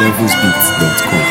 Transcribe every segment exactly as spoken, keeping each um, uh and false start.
levels beats dot com.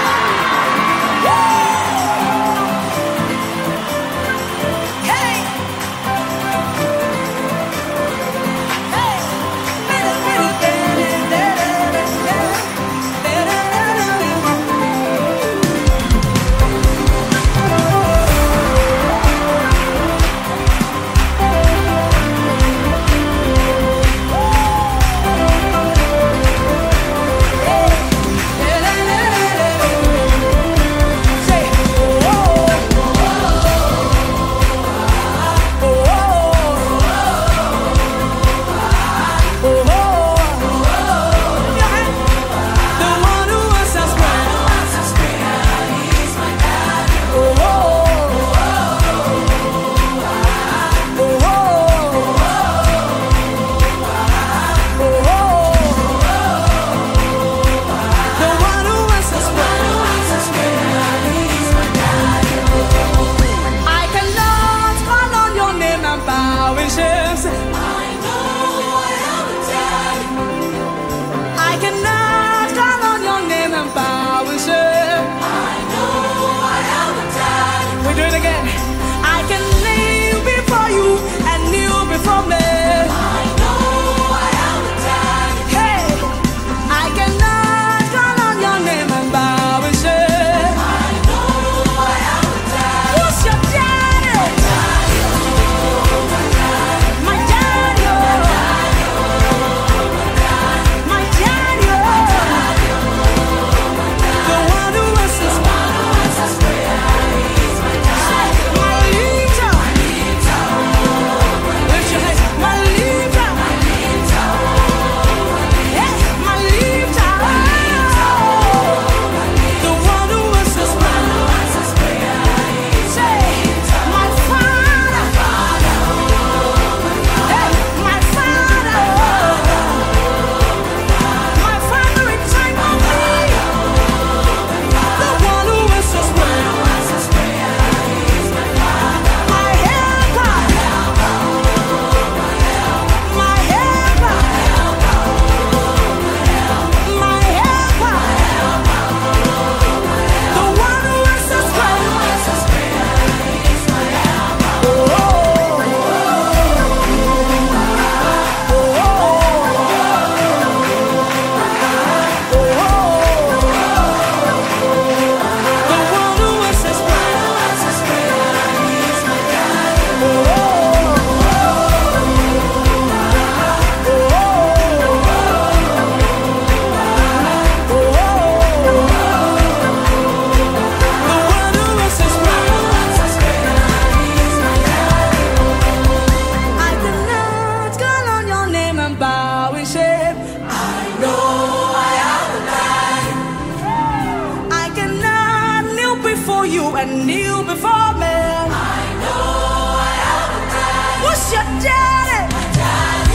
And kneel before me. I know I haven't died. What's your daddy? My daddy,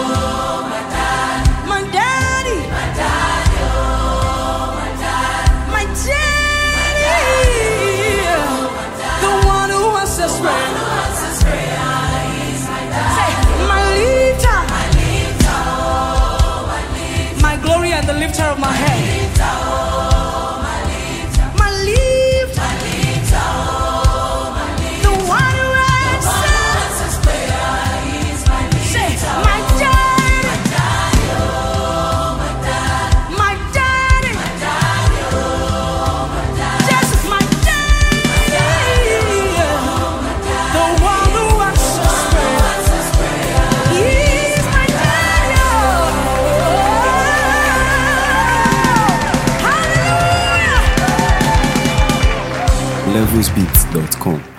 oh, my daddy. My daddy. My daddy, oh, my daddy. My daddy. My daddy. The one who answers prayer. The one who answers prayer. He's my daddy. Say, my lifter. My lifter, oh, my lifter. My glory and the lifter of my head. My lifter, oh, my lifter. My lifter. levels beats dot com.